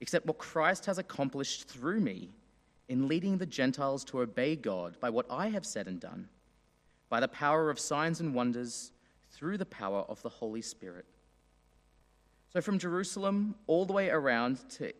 except what Christ has accomplished through me in leading the Gentiles to obey God by what I have said and done, by the power of signs and wonders, through the power of the Holy Spirit. So from Jerusalem all the way around to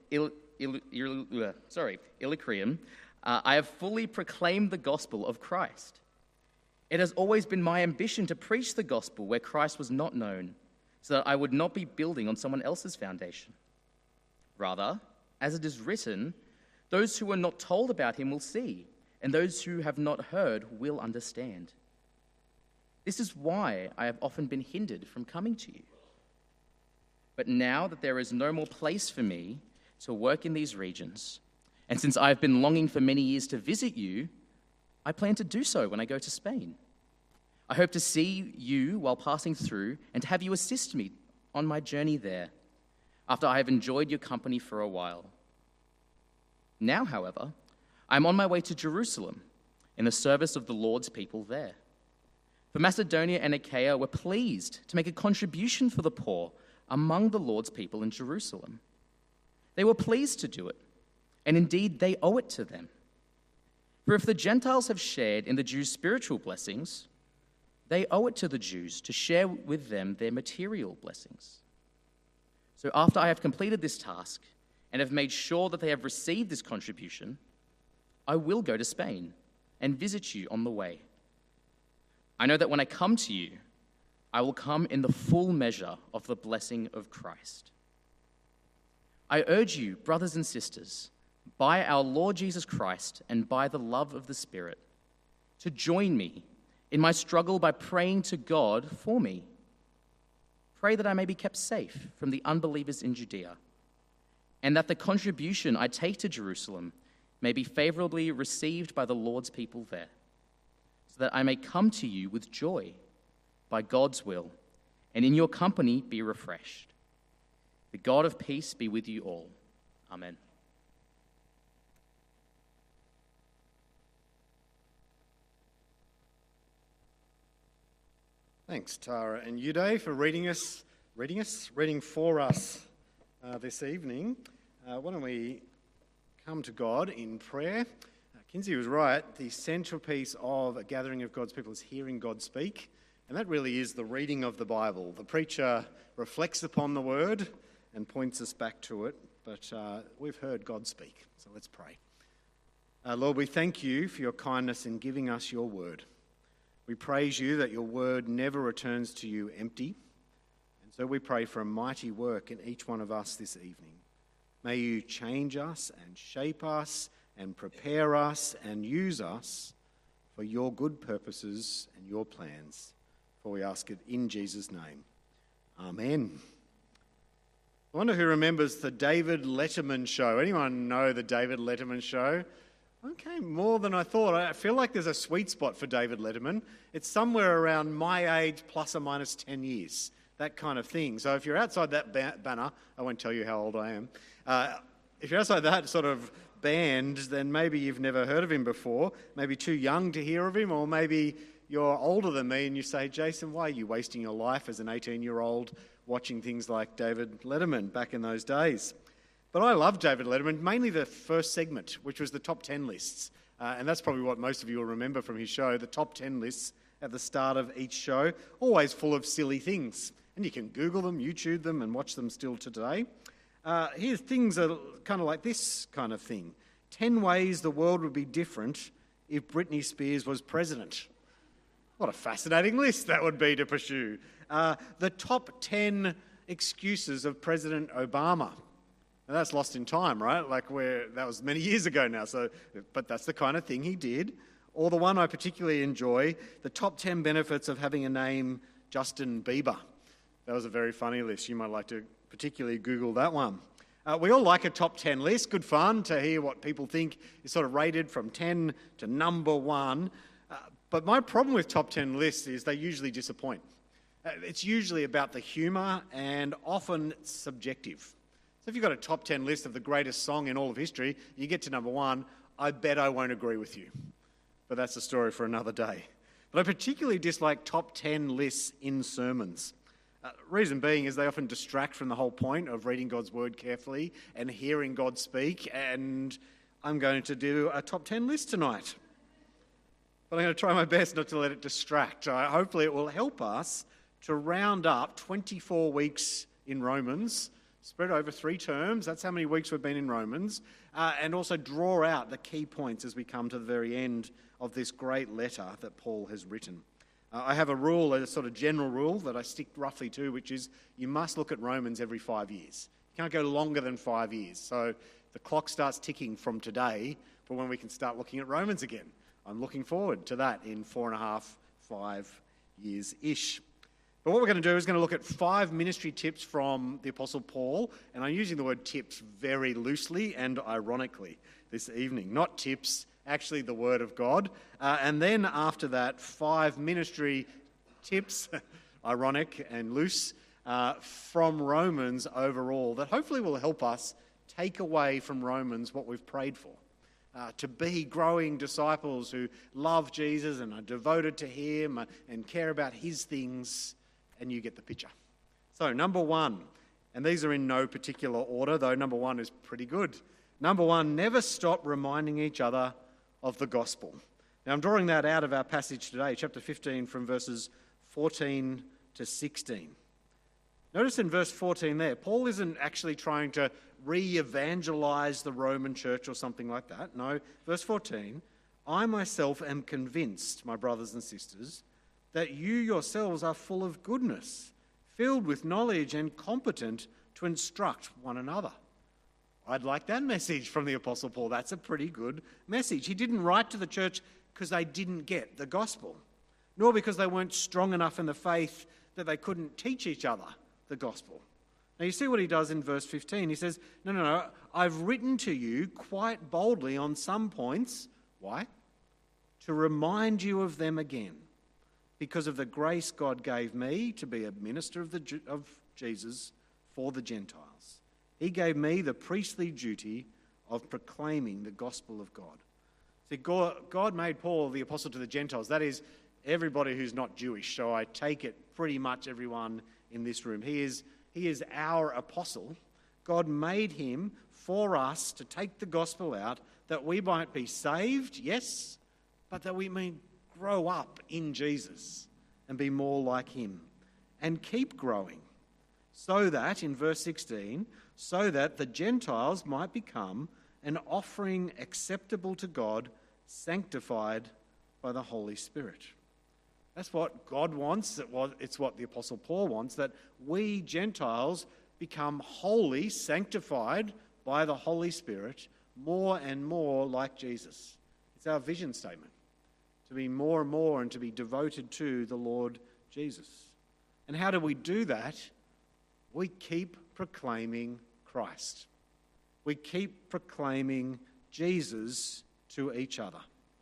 Illyricum, I have fully proclaimed the gospel of Christ. It has always been my ambition to preach the gospel where Christ was not known, so that I would not be building on someone else's foundation. Rather, as it is written, those who were not told about him will see, and those who have not heard will understand. This is why I have often been hindered from coming to you. But now that there is no more place for me to work in these regions, and since I have been longing for many years to visit you, I plan to do so when I go to Spain. I hope to see you while passing through and to have you assist me on my journey there, after I have enjoyed your company for a while. Now, however, I am on my way to Jerusalem in the service of the Lord's people there. For Macedonia and Achaia were pleased to make a contribution for the poor among the Lord's people in Jerusalem. They were pleased to do it, and indeed they owe it to them. For if the Gentiles have shared in the Jews' spiritual blessings, they owe it to the Jews to share with them their material blessings. So after I have completed this task and have made sure that they have received this contribution, I will go to Spain and visit you on the way. I know that when I come to you, I will come in the full measure of the blessing of Christ. I urge you, brothers and sisters, by our Lord Jesus Christ and by the love of the Spirit, to join me in my struggle by praying to God for me. Pray that I may be kept safe from the unbelievers in Judea, and that the contribution I take to Jerusalem may be favorably received by the Lord's people there, so that I may come to you with joy by God's will, and in your company be refreshed. The God of peace be with you all. Amen. Thanks, Tara and Uday, for reading for us this evening. Why don't we come to God in prayer? Kinsey was right. The centerpiece of a gathering of God's people is hearing God speak, and that really is the reading of the Bible. The preacher reflects upon the word and points us back to it, but we've heard God speak, so let's pray. Lord, we thank you for your kindness in giving us your word. We praise you that your word never returns to you empty. And so we pray for a mighty work in each one of us this evening. May you change us and shape us and prepare us and use us for your good purposes and your plans. For we ask it in Jesus' name. Amen. I wonder who remembers the David Letterman show. Anyone know the David Letterman show? Okay, more than I thought. I feel like there's a sweet spot for David Letterman. It's somewhere around my age plus or minus 10 years, that kind of thing. So if you're outside that banner, I won't tell you how old I am. If you're outside that sort of band, then maybe you've never heard of him before, maybe too young to hear of him, or maybe you're older than me and you say, Jason, why are you wasting your life as an 18-year-old watching things like David Letterman back in those days? But I love David Letterman, mainly the first segment, which was the top 10 lists. And that's probably what most of you will remember from his show, the top 10 lists at the start of each show, always full of silly things. And you can Google them, YouTube them, and watch them still today. Here, things are kind of like this kind of thing. 10 ways the world would be different if Britney Spears was president. What a fascinating list that would be to pursue. The top 10 excuses of President Obama. Now that's lost in time, right? That was many years ago now. But that's the kind of thing he did. Or the one I particularly enjoy, the top 10 benefits of having a name Justin Bieber. That was a very funny list. You might like to particularly Google that one. We all like a top 10 list. Good fun to hear what people think is sort of rated from 10 to number 1. But my problem with top 10 lists is they usually disappoint. It's usually about the humour and often subjective. So if you've got a top 10 list of the greatest song in all of history, you get to number 1, I bet I won't agree with you. But that's a story for another day. But I particularly dislike top 10 lists in sermons. Reason being is they often distract from the whole point of reading God's word carefully and hearing God speak, and I'm going to do a top 10 list tonight. But I'm going to try my best not to let it distract. Hopefully it will help us to round up 24 weeks in Romans, spread over 3 terms. That's how many weeks we've been in Romans. And also draw out the key points as we come to the very end of this great letter that Paul has written. I have a rule, a sort of general rule that I stick roughly to, which is you must look at Romans every 5 years. You can't go longer than 5 years. So the clock starts ticking from today for when we can start looking at Romans again. I'm looking forward to that in 4.5, 5 years-ish. But what we're going to do is going to look at 5 ministry tips from the Apostle Paul, and I'm using the word tips very loosely and ironically this evening. Not tips, actually the Word of God. And then after that, 5 ministry tips, ironic and loose, from Romans overall that hopefully will help us take away from Romans what we've prayed for. To be growing disciples who love Jesus and are devoted to him and care about his things, and you get the picture. So, number 1, and these are in no particular order, though number 1 is pretty good. Number 1, never stop reminding each other of the gospel. Now, I'm drawing that out of our passage today, chapter 15, from verses 14 to 16. Notice in verse 14 there, Paul isn't actually trying to re-evangelize the Roman church or something like that. No, verse 14, I myself am convinced, my brothers and sisters, that you yourselves are full of goodness, filled with knowledge and competent to instruct one another. I'd like that message from the Apostle Paul. That's a pretty good message. He didn't write to the church because they didn't get the gospel, nor because they weren't strong enough in the faith that they couldn't teach each other the gospel. Now you see what he does in verse 15. He says, no, I've written to you quite boldly on some points. Why? To remind you of them again, because of the grace God gave me to be a minister of Jesus for the Gentiles. He gave me the priestly duty of proclaiming the gospel of God. See, God made Paul the apostle to the Gentiles. That is, everybody who's not Jewish. So I take it pretty much everyone in this room. He is our apostle. God made him for us to take the gospel out, that we might be saved, yes, but that we may grow up in Jesus and be more like him and keep growing, so that, in verse 16, so that the Gentiles might become an offering acceptable to God, sanctified by the Holy Spirit. That's what God wants. It's what the Apostle Paul wants, that we Gentiles become holy, sanctified by the Holy Spirit, more and more like Jesus. It's our vision statement, to be more and more and to be devoted to the Lord Jesus. And how do we do that? We keep proclaiming Christ. We keep proclaiming Jesus to each other.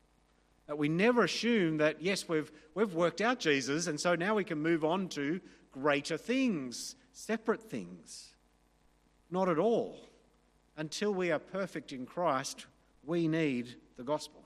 We never assume that, yes, we've worked out Jesus, and so now we can move on to greater things, separate things. Not at all. Until we are perfect in Christ, we need the gospel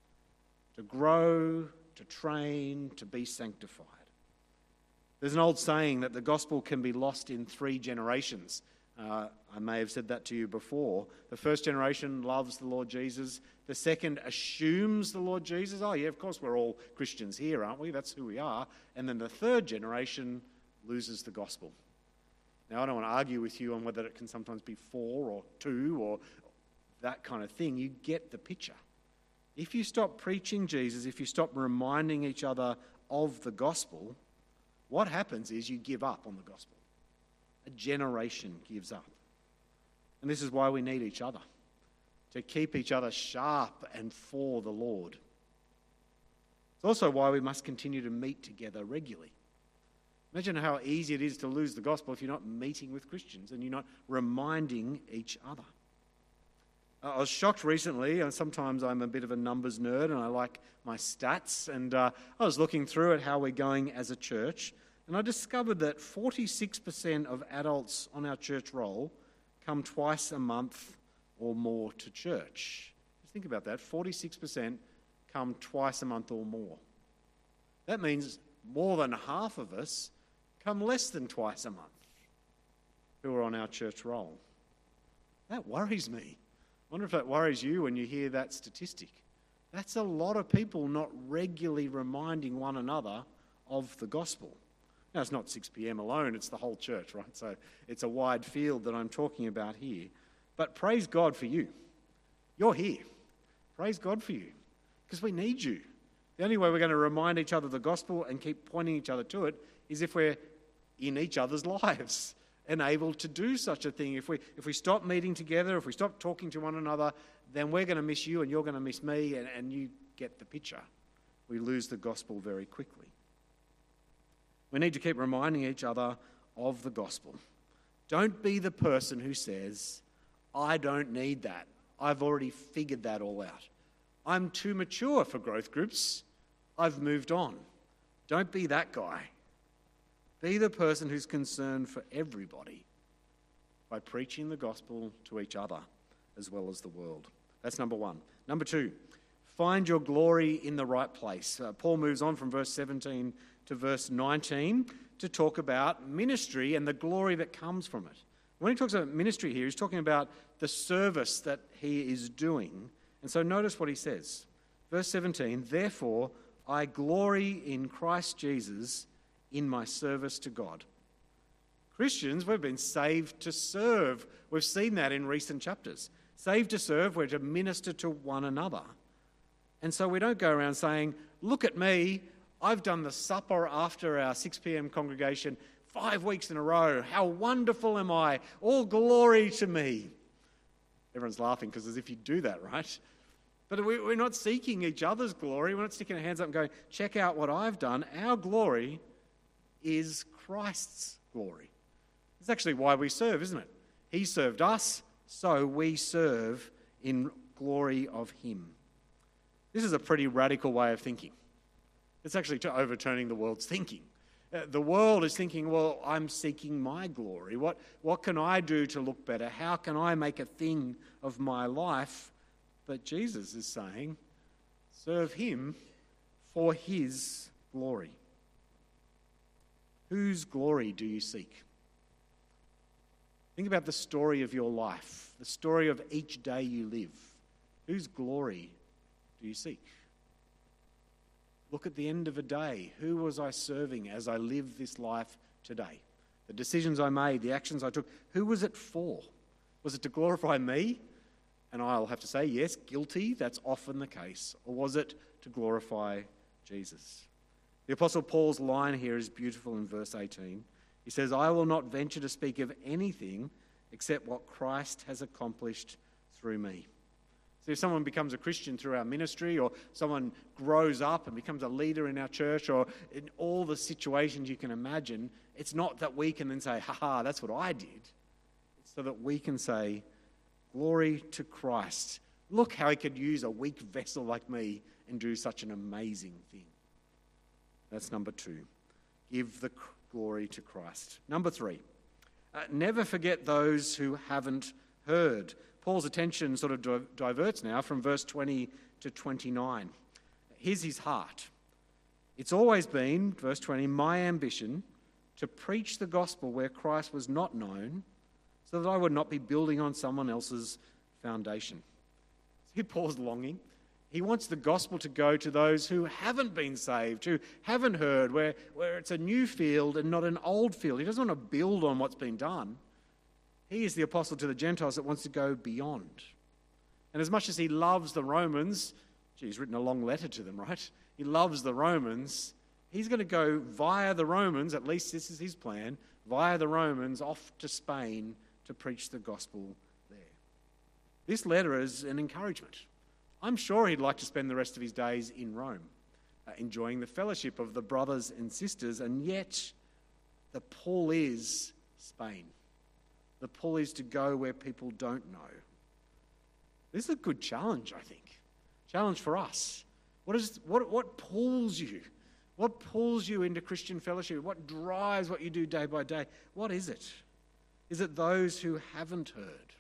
to grow, to train, to be sanctified. There's an old saying that the gospel can be lost in 3 generations. I may have said that to you before. The first generation loves the Lord Jesus. The second assumes the Lord Jesus. Oh, yeah, of course we're all Christians here, aren't we? That's who we are. And then the third generation loses the gospel. Now, I don't want to argue with you on whether it can sometimes be 4 or 2 or that kind of thing. You get the picture. If you stop preaching Jesus, if you stop reminding each other of the gospel, what happens is you give up on the gospel. A generation gives up. And this is why we need each other, to keep each other sharp and for the Lord. It's also why we must continue to meet together regularly. Imagine how easy it is to lose the gospel if you're not meeting with Christians and you're not reminding each other. I was shocked recently, and sometimes I'm a bit of a numbers nerd and I like my stats, and I was looking through at how we're going as a church, and I discovered that 46% of adults on our church roll come twice a month or more to church. Just think about that. 46% come twice a month or more. That means more than half of us come less than twice a month who are on our church roll. That worries me. I wonder if that worries you when you hear that statistic. That's a lot of people not regularly reminding one another of the gospel. Now, it's not 6 p.m. alone, it's the whole church, right? So it's a wide field that I'm talking about here. But praise God for you. You're here. Praise God for you, because we need you. The only way we're going to remind each other of the gospel and keep pointing each other to it is if we're in each other's lives and able to do such a thing. If we stop meeting together, if we stop talking to one another, then we're going to miss you and you're going to miss me, and you get the picture. We lose the gospel very quickly. We need to keep reminding each other of the gospel. Don't be the person who says, I don't need that. I've already figured that all out. I'm too mature for growth groups. I've moved on. Don't be that guy. Be the person who's concerned for everybody by preaching the gospel to each other as well as the world. That's number one. Number two, find your glory in the right place. Paul moves on from verse 17 to verse 19 to talk about ministry and the glory that comes from it. When he talks about ministry here, he's talking about the service that he is doing. And so notice what he says. Verse 17, therefore I glory in Christ Jesus in my service to God. Christians, we've been saved to serve. We've seen that in recent chapters. Saved to serve, we're to minister to one another. And so we don't go around saying, look at me, I've done the supper after our 6 p.m. congregation 5 weeks in a row. How wonderful am I? All glory to me. Everyone's laughing because as if you do that, right? But we're not seeking each other's glory. We're not sticking our hands up and going, check out what I've done. Our glory is Christ's glory. It's actually why we serve, isn't it? He served us, so we serve in glory of him. This is a pretty radical way of thinking. It's actually overturning the world's thinking. The world is thinking, well, I'm seeking my glory. What can I do to look better? How can I make a thing of my life? But Jesus is saying, serve him for his glory. Whose glory do you seek? Think about the story of your life, the story of each day you live. Whose glory do you seek? Look at the end of a day. Who was I serving as I lived this life today? The decisions I made, the actions I took, who was it for? Was it to glorify me? And I'll have to say, yes, guilty, that's often the case. Or was it to glorify Jesus? The Apostle Paul's line here is beautiful in verse 18. He says, I will not venture to speak of anything except what Christ has accomplished through me. So if someone becomes a Christian through our ministry, or someone grows up and becomes a leader in our church, or in all the situations you can imagine, it's not that we can then say, ha, that's what I did. It's so that we can say, glory to Christ. Look how he could use a weak vessel like me and do such an amazing thing. That's number two. Give the glory to Christ. Number three, never forget those who haven't heard. Paul's attention sort of diverts now from verse 20 to 29. Here's his heart. It's always been, verse 20, my ambition to preach the gospel where Christ was not known, so that I would not be building on someone else's foundation. See Paul's longing? He wants the gospel to go to those who haven't been saved, who haven't heard, where it's a new field and not an old field. He doesn't want to build on what's been done. He is the apostle to the Gentiles that wants to go beyond. And as much as he loves the Romans, he's written a long letter to them, right? He loves the Romans. He's going to go via the Romans, at least this is his plan, via the Romans off to Spain to preach the gospel there. This letter is an encouragement. I'm sure he'd like to spend the rest of his days in Rome, enjoying the fellowship of the brothers and sisters, and yet the pull is Spain. The pull is to go where people don't know. This is a good challenge, I think. Challenge for us. What pulls you? What pulls you into Christian fellowship? What drives what you do day by day? What is it? Is it those who haven't heard?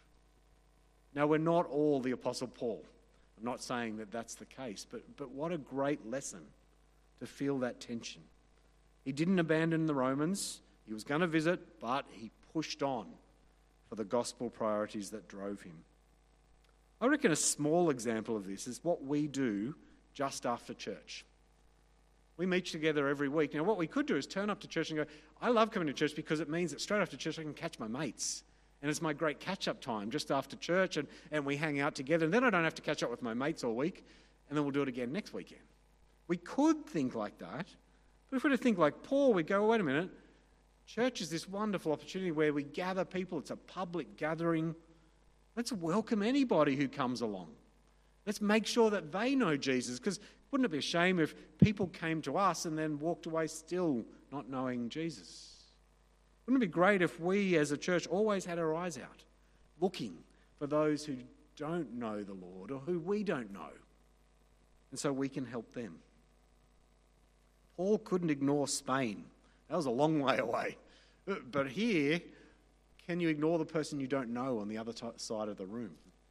Now, we're not all the Apostle Paul. I'm not saying that that's the case, but what a great lesson to feel that tension. He didn't abandon the Romans He was going to visit, but he pushed on for the gospel priorities that drove him. I reckon a small example of this is what we do just after church. We meet together every week. Now, what we could do is turn up to church and go, I love coming to church because it means that straight after church I can catch my mates. And it's my great catch-up time just after church, and we hang out together. And then I don't have to catch up with my mates all week, and then we'll do it again next weekend. We could think like that, but if we were to think like Paul, we'd go, wait a minute, church is this wonderful opportunity where we gather people. It's a public gathering. Let's welcome anybody who comes along. Let's make sure that they know Jesus, because wouldn't it be a shame if people came to us and then walked away still not knowing Jesus? Wouldn't it be great if we as a church always had our eyes out, looking for those who don't know the Lord or who we don't know, and so we can help them? Paul couldn't ignore Spain. That was a long way away. But here, can you ignore the person you don't know on the other side of the room?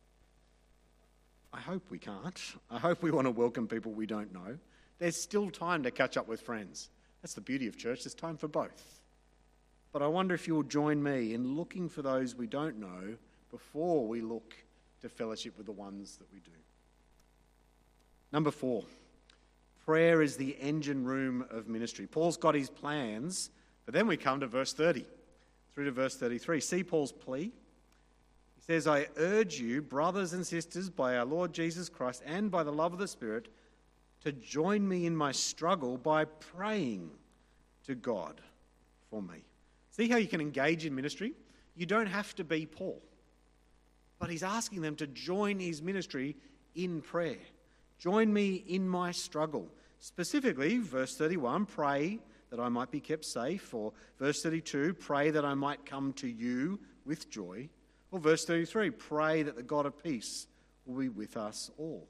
I hope we can't. I hope we want to welcome people we don't know. There's still time to catch up with friends. That's the beauty of church. There's time for both. But I wonder if you'll join me in looking for those we don't know before we look to fellowship with the ones that we do. Number 4, prayer is the engine room of ministry. Paul's got his plans, but then we come to verse 30 through to verse 33. See Paul's plea? He says, I urge you, brothers and sisters, by our Lord Jesus Christ and by the love of the Spirit, to join me in my struggle by praying to God for me. See how you can engage in ministry? You don't have to be Paul. But he's asking them to join his ministry in prayer. Join me in my struggle. Specifically, verse 31, pray that I might be kept safe. Or verse 32, pray that I might come to you with joy. Or verse 33, pray that the God of peace will be with us all.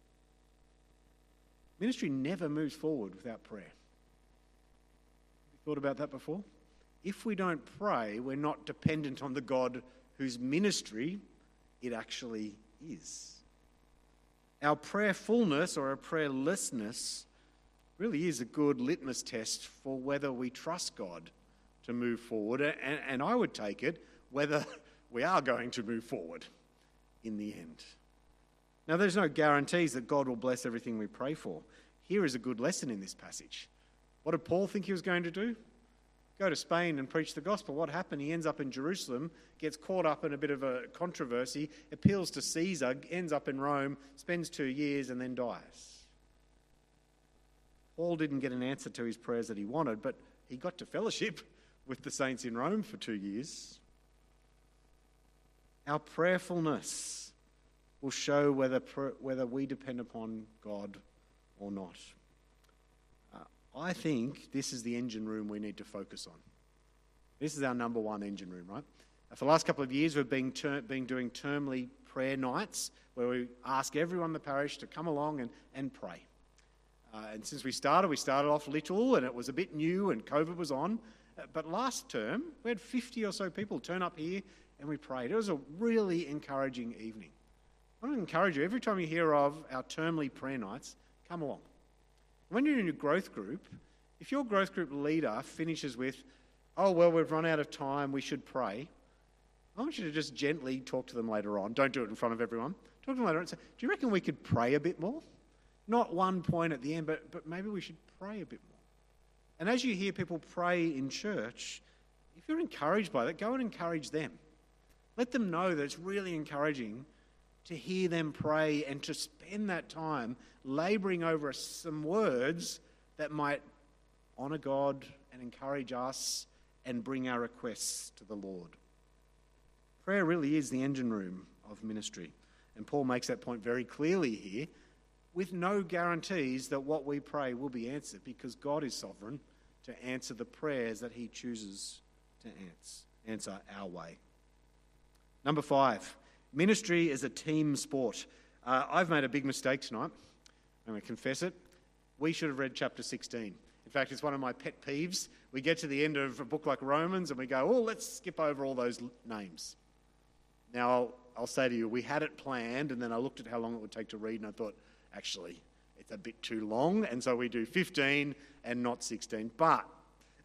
Ministry never moves forward without prayer. Have you thought about that before? If we don't pray, we're not dependent on the God whose ministry it actually is. Our prayerfulness or our prayerlessness really is a good litmus test for whether we trust God to move forward, and I would take it whether we are going to move forward in the end. Now, there's no guarantees that God will bless everything we pray for. Here is a good lesson in this passage. What did Paul think he was going to do? Go to Spain and preach the gospel. What happened? He ends up in Jerusalem, gets caught up in a bit of a controversy, appeals to Caesar, ends up in Rome, spends 2 years and then dies. Paul didn't get an answer to his prayers that he wanted, but he got to fellowship with the saints in Rome for 2 years. Our prayerfulness will show whether we depend upon God or not. I think this is the engine room we need to focus on. This is our number one engine room, right? For the last couple of years, we've been doing termly prayer nights where we ask everyone in the parish to come along and pray. And since we started off little and it was a bit new and COVID was on. But last term, we had 50 or so people turn up here and we prayed. It was a really encouraging evening. I want to encourage you, every time you hear of our termly prayer nights, come along. When you're in your growth group, if your growth group leader finishes with, oh, well, we've run out of time, we should pray, I want you to just gently talk to them later on. Don't do it in front of everyone. Talk to them later on and say, do you reckon we could pray a bit more? Not one point at the end, but maybe we should pray a bit more. And as you hear people pray in church, if you're encouraged by that, go and encourage them. Let them know that it's really encouraging to hear them pray and to spend that time labouring over some words that might honour God and encourage us and bring our requests to the Lord. Prayer really is the engine room of ministry. And Paul makes that point very clearly here, with no guarantees that what we pray will be answered, because God is sovereign to answer the prayers that he chooses to answer our way. Number 5, ministry is a team sport. I've made a big mistake tonight. I'm going to confess it. We should have read chapter 16. In fact, it's one of my pet peeves. We get to the end of a book like Romans and we go, oh, let's skip over all those names. Now, I'll say to you, we had it planned, and then I looked at how long it would take to read, and I thought, actually, it's a bit too long, and so we do 15 and not 16. But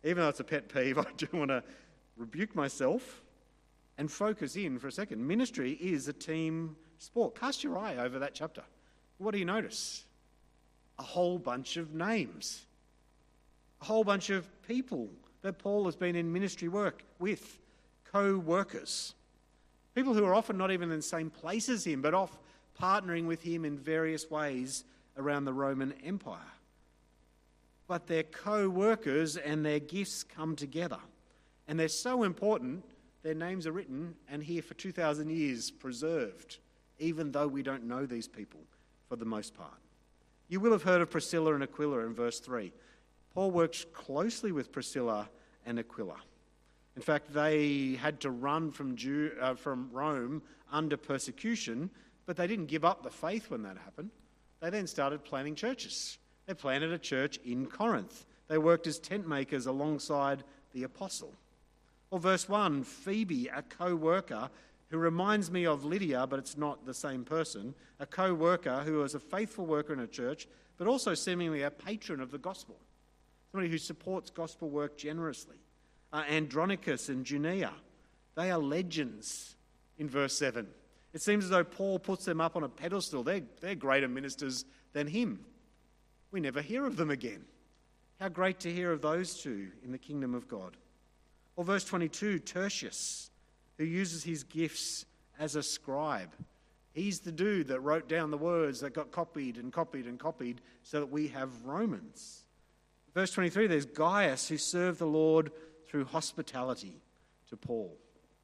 Even though it's a pet peeve, I do want to rebuke myself and focus in for a second. Ministry is a team sport. Cast your eye over that chapter. What do you notice? A whole bunch of names. A whole bunch of people that Paul has been in ministry work with, co-workers. People who are often not even in the same place as him, but off partnering with him in various ways around the Roman Empire. But their co-workers and their gifts come together. And they're so important, their names are written and here for 2,000 years preserved, even though we don't know these people for the most part. You will have heard of Priscilla and Aquila in verse 3. Paul worked closely with Priscilla and Aquila. In fact, they had to run from Rome under persecution, but they didn't give up the faith when that happened. They then started planting churches. They planted a church in Corinth. They worked as tent makers alongside the apostle. Or verse 1, Phoebe, a co-worker, who reminds me of Lydia, but it's not the same person, a co-worker who was a faithful worker in a church, but also seemingly a patron of the gospel, somebody who supports gospel work generously. Andronicus and Junia, they are legends in verse 7. It seems as though Paul puts them up on a pedestal. They're greater ministers than him. We never hear of them again. How great to hear of those two in the kingdom of God. Or verse 22, Tertius, who uses his gifts as a scribe. He's the dude that wrote down the words that got copied and copied and copied so that we have Romans. Verse 23, there's Gaius, who served the Lord through hospitality to Paul.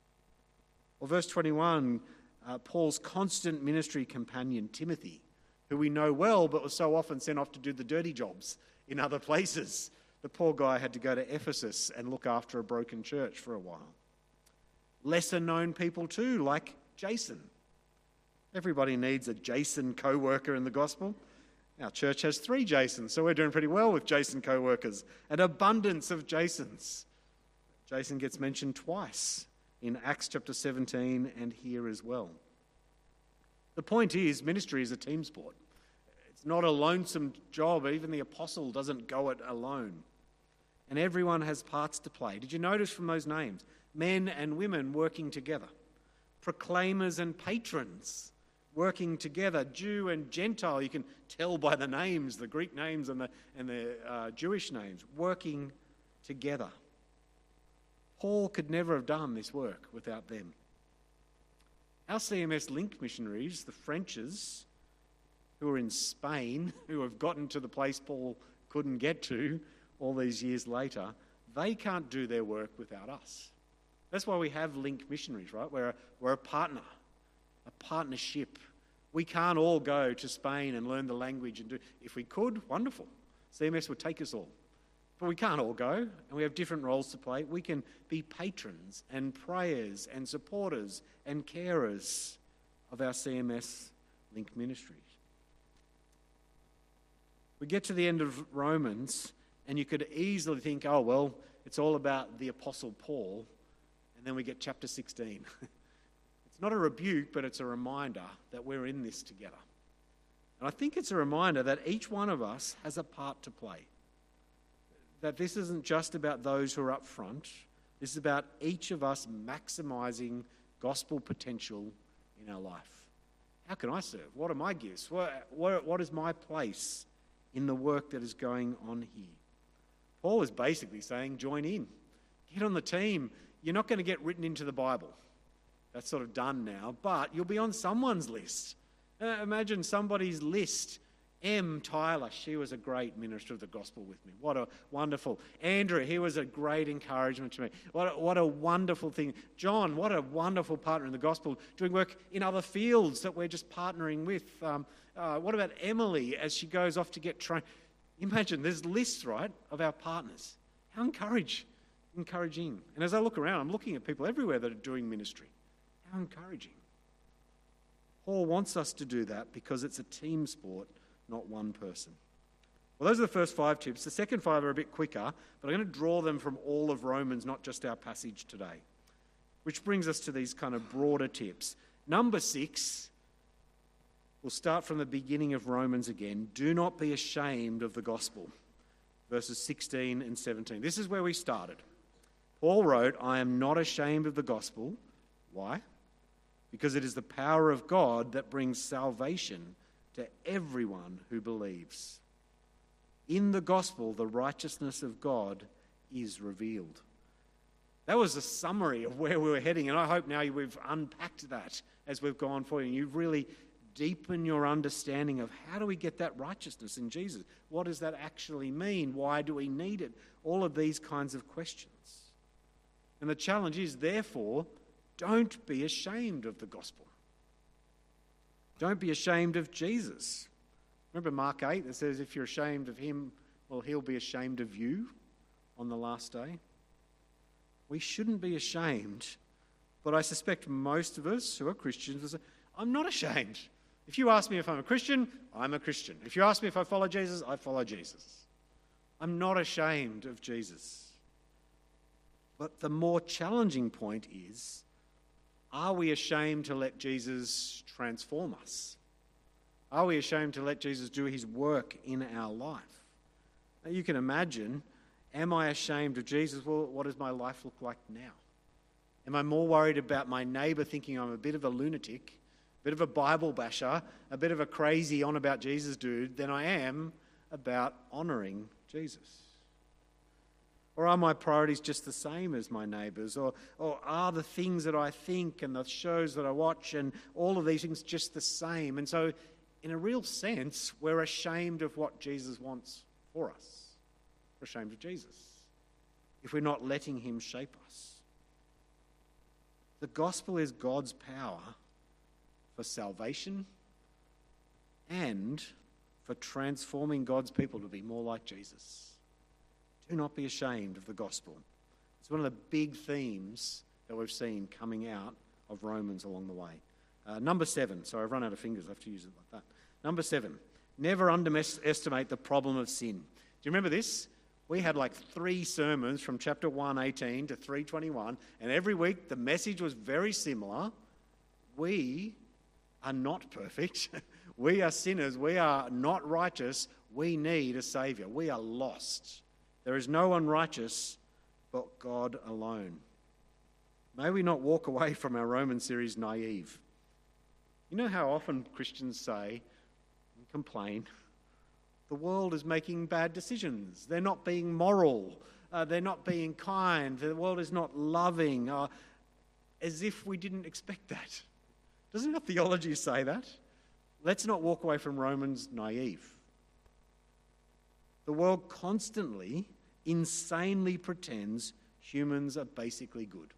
Or verse 21, Paul's constant ministry companion, Timothy, who we know well but was so often sent off to do the dirty jobs in other places. The poor guy had to go to Ephesus and look after a broken church for a while. Lesser known people too, like Jason. Everybody needs a Jason co-worker in the gospel. Our church has 3 Jasons, so we're doing pretty well with Jason co-workers. An abundance of Jasons. Jason gets mentioned twice in Acts chapter 17 and here as well. The point is, ministry is a team sport. It's not a lonesome job. Even the apostle doesn't go it alone. And everyone has parts to play. Did you notice from those names? Men and women working together. Proclaimers and patrons working together. Jew and Gentile, you can tell by the names, the Greek names and the Jewish names, working together. Paul could never have done this work without them. Our CMS Link missionaries, the Frenches, who are in Spain, who have gotten to the place Paul couldn't get to all these years later, they can't do their work without us. That's why we have Link missionaries, right? We're a partner, a partnership. We can't all go to Spain and learn the language and do. If we could, wonderful. CMS would take us all. But we can't all go, and we have different roles to play. We can be patrons and prayers and supporters and carers of our CMS Link ministries. We get to the end of Romans, and you could easily think, oh, well, it's all about the Apostle Paul, and then we get chapter 16. It's not a rebuke, but it's a reminder that we're in this together. And I think it's a reminder that each one of us has a part to play. That this isn't just about those who are up front. This is about each of us maximising gospel potential in our life. How can I serve? What are my gifts? What is my place in the work that is going on here? Paul is basically saying, join in. Get on the team. You're not going to get written into the Bible. That's sort of done now, but you'll be on someone's list. Imagine somebody's list. M. Tyler, she was a great minister of the gospel with me. What a wonderful. Andrew, he was a great encouragement to me. What a wonderful thing. John, what a wonderful partner in the gospel, doing work in other fields that we're just partnering with. What about Emily as she goes off to get trained? Imagine, there's lists, right, of our partners. How encouraging. And as I look around, I'm looking at people everywhere that are doing ministry. How encouraging. Paul wants us to do that because it's a team sport, not one person. Well, those are the first 5 tips. The second 5 are a bit quicker, but I'm going to draw them from all of Romans, not just our passage today. Which brings us to these kind of broader tips. Number 6, we'll start from the beginning of Romans again. Do not be ashamed of the gospel. verses 16 and 17. This is where we started. Paul wrote, "I am not ashamed of the gospel." Why? Because it is the power of God that brings salvation to everyone who believes. In the gospel, the righteousness of God is revealed. That was a summary of where we were heading, and I hope now we've unpacked that as we've gone forward, and you've really deepened your understanding of how do we get that righteousness in Jesus? What does that actually mean? Why do we need it? All of these kinds of questions. And the challenge is, therefore, don't be ashamed of the gospel. Don't be ashamed of Jesus. Remember Mark 8 that says if you're ashamed of him, well, he'll be ashamed of you on the last day. We shouldn't be ashamed, but I suspect most of us who are Christians will say, I'm not ashamed. If you ask me if I'm a Christian, I'm a Christian. If you ask me if I follow Jesus, I follow Jesus. I'm not ashamed of Jesus. But the more challenging point is, are we ashamed to let Jesus transform us? Are we ashamed to let Jesus do his work in our life? Now you can imagine, am I ashamed of Jesus? Well, what does my life look like now? Am I more worried about my neighbour thinking I'm a bit of a lunatic, a bit of a Bible basher, a bit of a crazy on about Jesus dude than I am about honouring Jesus? Or are my priorities just the same as my neighbours? Or are the things that I think and the shows that I watch and all of these things just the same? And so, in a real sense, we're ashamed of what Jesus wants for us. We're ashamed of Jesus if we're not letting him shape us. The gospel is God's power for salvation and for transforming God's people to be more like Jesus. Do not be ashamed of the gospel. It's one of the big themes that we've seen coming out of Romans along the way. Number 7. Sorry, I've run out of fingers. I have to use it like that. Number 7. Never underestimate the problem of sin. Do you remember this? We had like 3 sermons from chapter 1:18 to 3:21, and every week the message was very similar. We are not perfect. We are sinners. We are not righteous. We need a saviour. We are lost. There is no one righteous but God alone. May we not walk away from our Roman series naive. You know how often Christians say and complain, the world is making bad decisions. They're not being moral. They're not being kind. The world is not loving. As if we didn't expect that. Doesn't our theology say that? Let's not walk away from Romans naive. The world constantly, insanely pretends humans are basically good.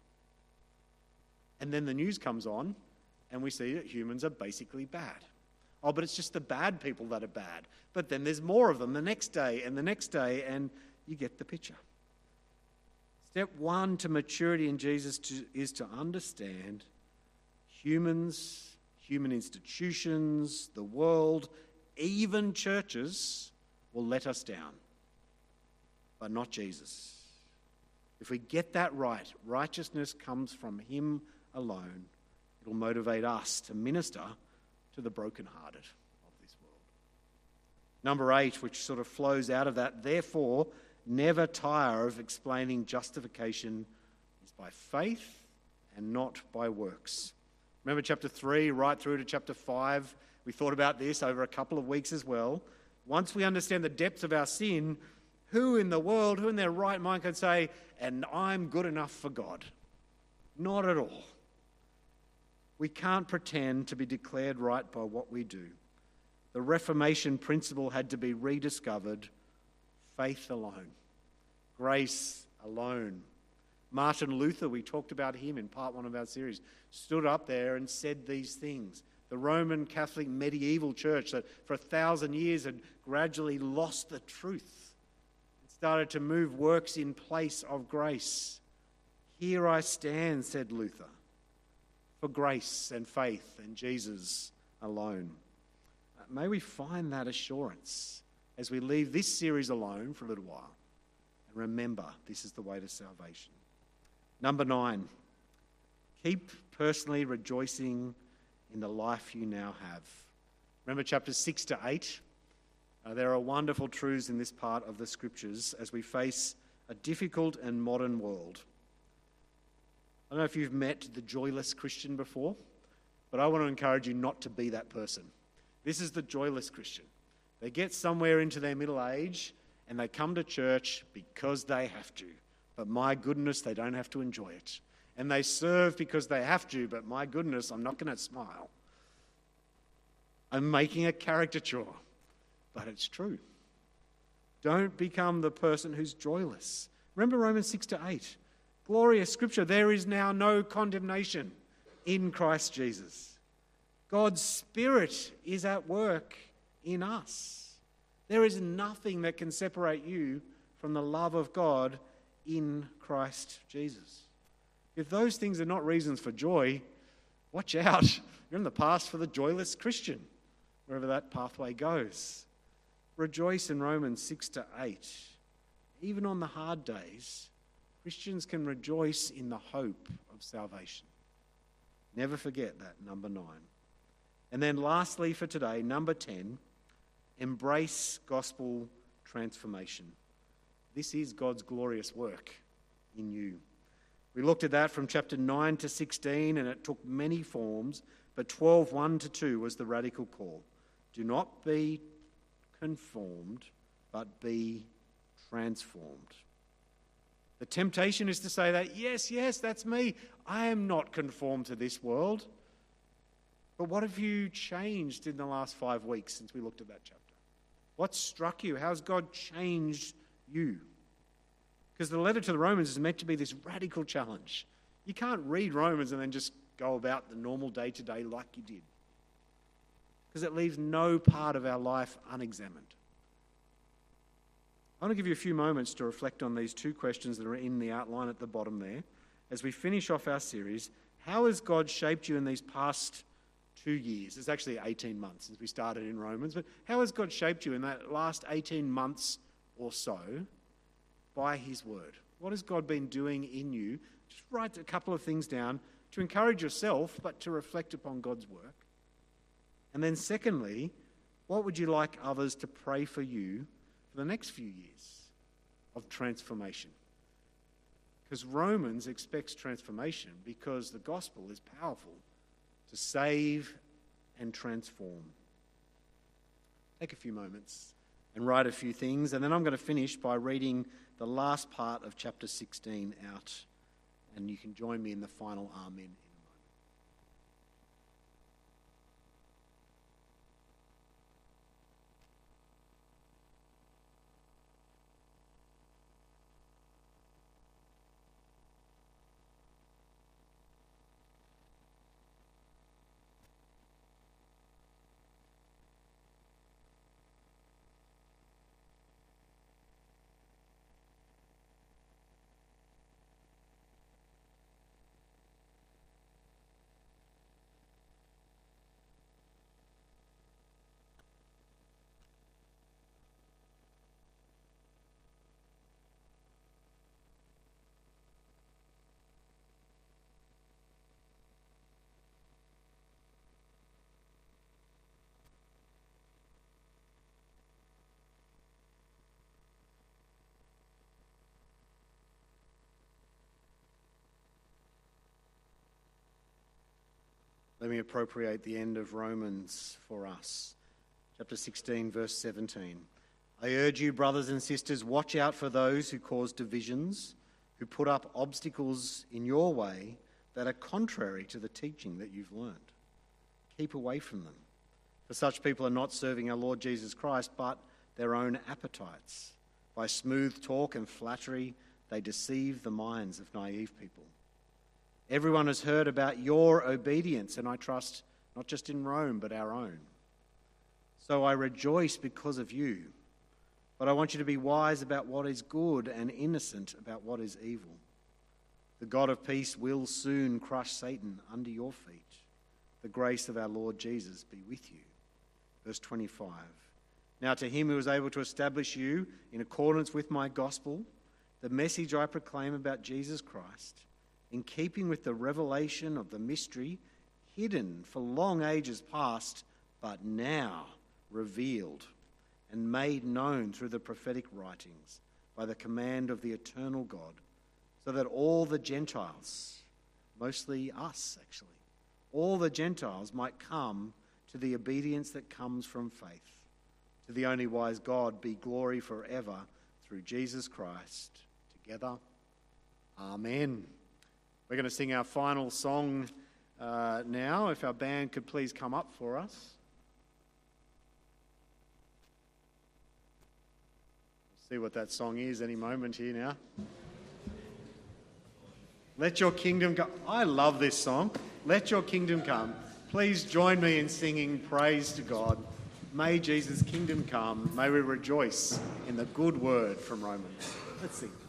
And then the news comes on and we see that humans are basically bad. Oh, but it's just the bad people that are bad. But then there's more of them the next day, and you get the picture. Step 1 to maturity in Jesus is to understand humans, human institutions, the world, even churches will let us down, but not Jesus. If we get that right, righteousness comes from him alone. It'll motivate us to minister to the brokenhearted of this world. Number 8, which sort of flows out of that, therefore, never tire of explaining justification is by faith and not by works. Remember chapter 3 right through to chapter 5? We thought about this over a couple of weeks as well. Once we understand the depths of our sin, who in the world, who in their right mind can say, and I'm good enough for God? Not at all. We can't pretend to be declared right by what we do. The Reformation principle had to be rediscovered. Faith alone. Grace alone. Martin Luther, we talked about him in part 1 of our series, stood up there and said these things. The Roman Catholic medieval church that for 1,000 years had gradually lost the truth and started to move works in place of grace. Here I stand, said Luther, for grace and faith and Jesus alone. May we find that assurance as we leave this series alone for a little while. And remember, this is the way to salvation. Number 9, keep personally rejoicing in the life you now have. Remember chapters 6 to 8? There are wonderful truths in this part of the Scriptures as we face a difficult and modern world. I don't know if you've met the joyless Christian before, but I want to encourage you not to be that person. This is the joyless Christian. They get somewhere into their middle age and they come to church because they have to. But my goodness, they don't have to enjoy it. And they serve because they have to, but my goodness, I'm not going to smile. I'm making a caricature, but it's true. Don't become the person who's joyless. Remember Romans 6-8. Glorious scripture. There is now no condemnation in Christ Jesus. God's Spirit is at work in us. There is nothing that can separate you from the love of God in Christ Jesus. If those things are not reasons for joy, watch out. You're in the past for the joyless Christian, wherever that pathway goes. Rejoice in Romans 6-8. Even on the hard days, Christians can rejoice in the hope of salvation. Never forget that, number 9. And then lastly for today, number 10, embrace gospel transformation. This is God's glorious work in you. We looked at that from chapter 9 to 16, and it took many forms, but 12:1-2 was the radical call. Do not be conformed, but be transformed. The temptation is to say that, yes, that's me. I am not conformed to this world. But what have you changed in the last 5 weeks since we looked at that chapter? What struck you? How's God changed you? Because the letter to the Romans is meant to be this radical challenge. You can't read Romans and then just go about the normal day-to-day like you did. Because it leaves no part of our life unexamined. I want to give you a few moments to reflect on these 2 questions that are in the outline at the bottom there. As we finish off our series, how has God shaped you in these past 2 years? It's actually 18 months since we started in Romans, but how has God shaped you in that last 18 months or so by his word? What has God been doing in you? Just write a couple of things down to encourage yourself, but to reflect upon God's work. And then secondly, what would you like others to pray for you for the next few years of transformation? Because Romans expects transformation because the gospel is powerful to save and transform. Take a few moments and write a few things, and then I'm going to finish by reading the last part of chapter 16 out, and you can join me in the final Amen. Let me appropriate the end of Romans for us. Chapter 16, verse 17. I urge you, brothers and sisters, watch out for those who cause divisions, who put up obstacles in your way that are contrary to the teaching that you've learned. Keep away from them. For such people are not serving our Lord Jesus Christ, but their own appetites. By smooth talk and flattery, they deceive the minds of naive people. Everyone has heard about your obedience, and I trust not just in Rome, but our own. So I rejoice because of you, but I want you to be wise about what is good and innocent about what is evil. The God of peace will soon crush Satan under your feet. The grace of our Lord Jesus be with you. Verse 25. Now to him who is able to establish you in accordance with my gospel, the message I proclaim about Jesus Christ, in keeping with the revelation of the mystery hidden for long ages past, but now revealed. and made known through the prophetic writings by the command of the eternal God, so that all the Gentiles, mostly us actually, all the Gentiles might come to the obedience that comes from faith. To the only wise God be glory forever through Jesus Christ. Together, amen. We're going to sing our final song now. If our band could please come up for us. We'll see what that song is any moment here now. Let your kingdom come. I love this song. Let your kingdom come. Please join me in singing praise to God. May Jesus' kingdom come. May we rejoice in the good word from Romans. Let's sing.